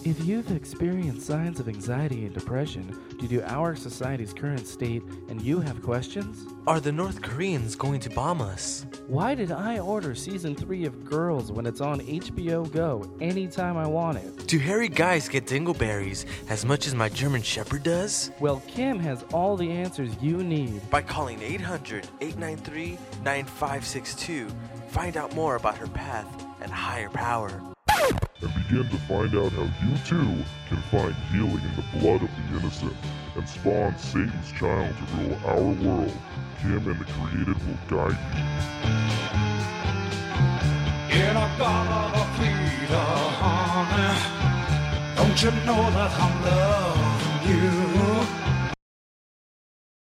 If you've experienced signs of anxiety and depression due to our society's current state and you have questions, Are the North Koreans going to bomb us? why did I order season 3 of Girls when it's on HBO Go anytime I want it? Do hairy guys get dingleberries as much as my German Shepherd does? Well, Kim has all the answers you need. By calling 800-893-9562, find out more about her path and higher power. And begin to find out how you too can find healing in the blood of the innocent and spawn Satan's child to rule our world. Kim and the Created will guide you. In a God of freedom, don't you know that I'm loving you?